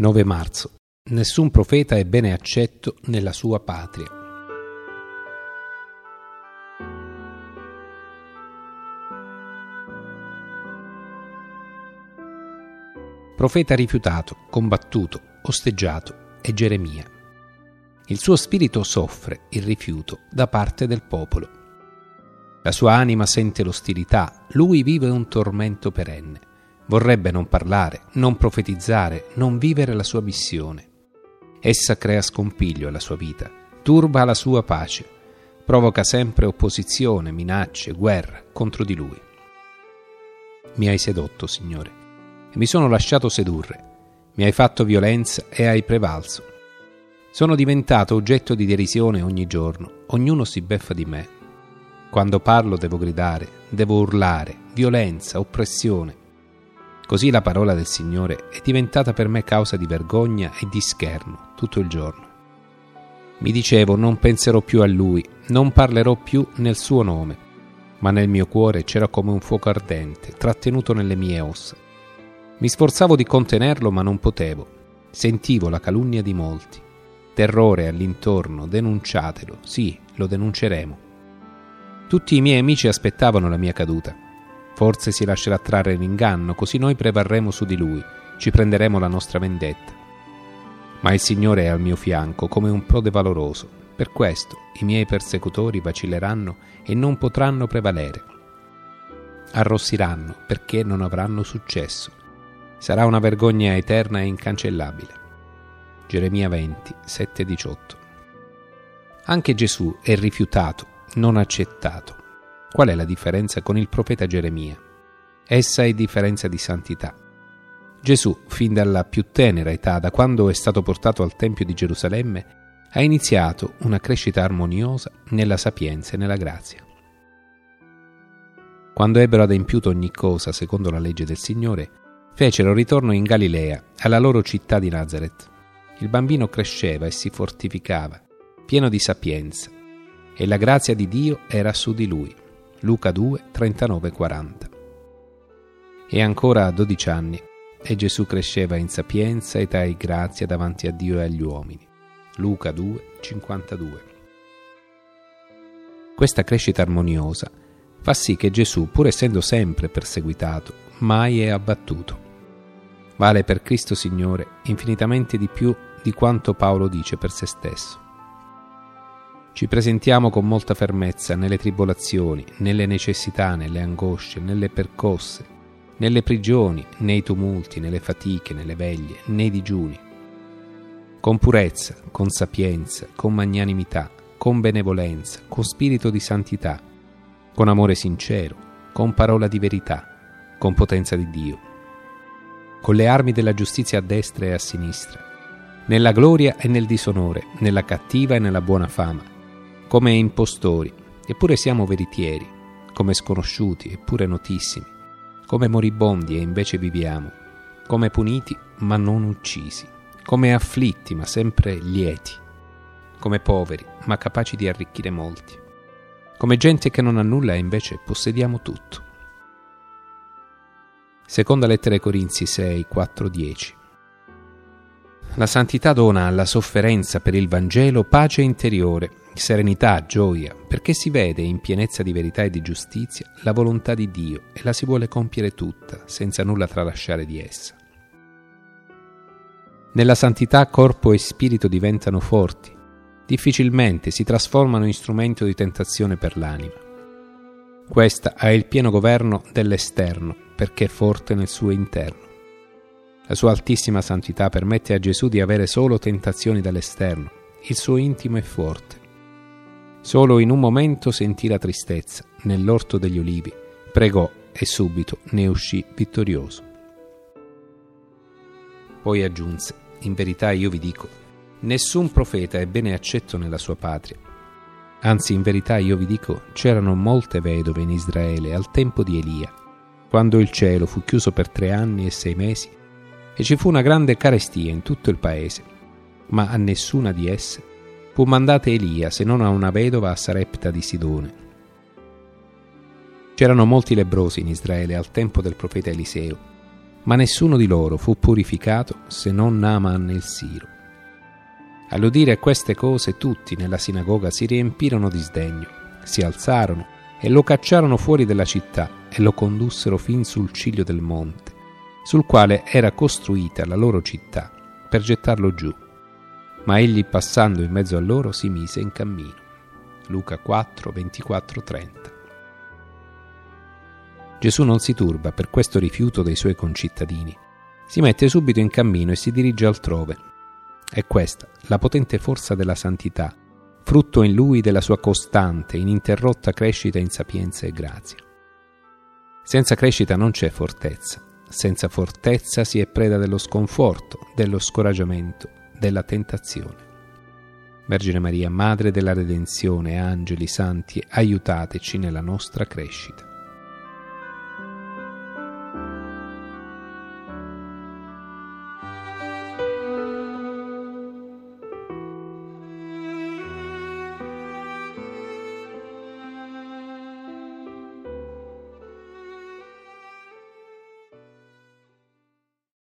9 marzo. Nessun profeta è bene accetto nella sua patria. Profeta rifiutato, combattuto, osteggiato è Geremia. Il suo spirito soffre il rifiuto da parte del popolo. La sua anima sente l'ostilità, lui vive un tormento perenne. Vorrebbe non parlare, non profetizzare, non vivere la sua missione. Essa crea scompiglio alla sua vita, turba la sua pace, provoca sempre opposizione, minacce, guerra contro di lui. Mi hai sedotto, Signore, e mi sono lasciato sedurre. Mi hai fatto violenza e hai prevalso. Sono diventato oggetto di derisione ogni giorno, ognuno si beffa di me. Quando parlo devo gridare, devo urlare, violenza, oppressione. Così la parola del Signore è diventata per me causa di vergogna e di scherno tutto il giorno. Mi dicevo, non penserò più a Lui, non parlerò più nel suo nome, ma nel mio cuore c'era come un fuoco ardente, trattenuto nelle mie ossa. Mi sforzavo di contenerlo, ma non potevo. Sentivo la calunnia di molti. Terrore all'intorno, denunciatelo, sì, lo denunceremo. Tutti i miei amici aspettavano la mia caduta. Forse si lascerà trarre in inganno, così noi prevarremo su di lui, ci prenderemo la nostra vendetta. Ma il Signore è al mio fianco come un prode valoroso. Per questo i miei persecutori vacilleranno e non potranno prevalere. Arrossiranno perché non avranno successo. Sarà una vergogna eterna e incancellabile. Geremia 20, 7-18. Anche Gesù è rifiutato, non accettato. Qual è la differenza con il profeta Geremia? Essa è differenza di santità. Gesù, fin dalla più tenera età, da quando è stato portato al Tempio di Gerusalemme, ha iniziato una crescita armoniosa nella sapienza e nella grazia. Quando ebbero adempiuto ogni cosa secondo la legge del Signore, fecero ritorno in Galilea, alla loro città di Nazaret. Il bambino cresceva e si fortificava, pieno di sapienza, e la grazia di Dio era su di lui. Luca 2, 39-40. E ancora a 12 anni, e Gesù cresceva in sapienza, età e grazia davanti a Dio e agli uomini. Luca 2, 52. Questa crescita armoniosa fa sì che Gesù, pur essendo sempre perseguitato, mai è abbattuto. Vale per Cristo Signore infinitamente di più di quanto Paolo dice per se stesso. Ci presentiamo con molta fermezza nelle tribolazioni, nelle necessità, nelle angosce, nelle percosse, nelle prigioni, nei tumulti, nelle fatiche, nelle veglie, nei digiuni. Con purezza, con sapienza, con magnanimità, con benevolenza, con spirito di santità, con amore sincero, con parola di verità, con potenza di Dio, con le armi della giustizia a destra e a sinistra, nella gloria e nel disonore, nella cattiva e nella buona fama, come impostori, eppure siamo veritieri, come sconosciuti, eppure notissimi, come moribondi e invece viviamo, come puniti ma non uccisi, come afflitti ma sempre lieti, come poveri ma capaci di arricchire molti, come gente che non ha nulla e invece possediamo tutto. Seconda lettera ai Corinzi 6, 4-10. La santità dona alla sofferenza per il Vangelo pace interiore, serenità, gioia, perché si vede in pienezza di verità e di giustizia la volontà di Dio e la si vuole compiere tutta, senza nulla tralasciare di essa. Nella santità corpo e spirito diventano forti, difficilmente si trasformano in strumento di tentazione per l'anima. Questa ha il pieno governo dell'esterno, perché è forte nel suo interno. La sua altissima santità permette a Gesù di avere solo tentazioni dall'esterno, il suo intimo è forte. Solo in un momento sentì la tristezza, nell'orto degli olivi, pregò e subito ne uscì vittorioso. Poi aggiunse, in verità io vi dico, nessun profeta è bene accetto nella sua patria. Anzi, in verità io vi dico, c'erano molte vedove in Israele al tempo di Elia, quando il cielo fu chiuso per 3 anni e 6 mesi, e ci fu una grande carestia in tutto il paese, ma a nessuna di esse fu mandata Elia se non a una vedova a Sarepta di Sidone. C'erano molti lebbrosi in Israele al tempo del profeta Eliseo, ma nessuno di loro fu purificato se non Naaman il Siro. All'udire queste cose tutti nella sinagoga si riempirono di sdegno, si alzarono e lo cacciarono fuori della città e lo condussero fin sul ciglio del monte, sul quale era costruita la loro città, per gettarlo giù. Ma egli, passando in mezzo a loro, si mise in cammino. Luca 4, 24, 30. Gesù non si turba per questo rifiuto dei suoi concittadini. Si mette subito in cammino e si dirige altrove. È questa la potente forza della santità, frutto in lui della sua costante, ininterrotta crescita in sapienza e grazia. Senza crescita non c'è fortezza. Senza fortezza si è preda dello sconforto, dello scoraggiamento, della tentazione. Vergine Maria, Madre della Redenzione, angeli, santi, aiutateci nella nostra crescita.